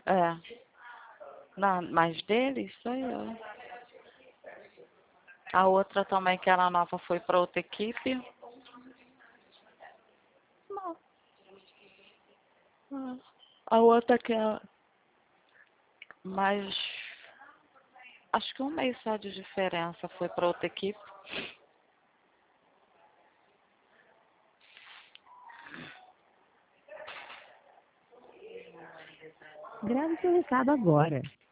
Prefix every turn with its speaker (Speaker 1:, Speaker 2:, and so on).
Speaker 1: É. Não, mas deles sou eu. A outra também, que era nova, foi para outra equipe. Não. A outra que é mais. Acho que um mês só de diferença foi para outra equipe.
Speaker 2: Grave seu recado agora.